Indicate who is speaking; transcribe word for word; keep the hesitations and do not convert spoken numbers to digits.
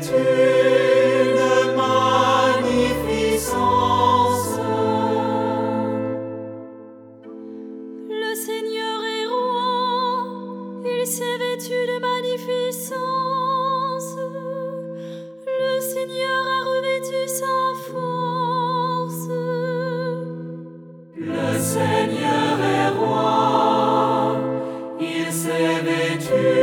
Speaker 1: vêtu de magnificence.
Speaker 2: Le Seigneur est roi, il s'est vêtu de magnificence. Le Seigneur a revêtu sa force.
Speaker 1: Le Seigneur est roi, il s'est vêtu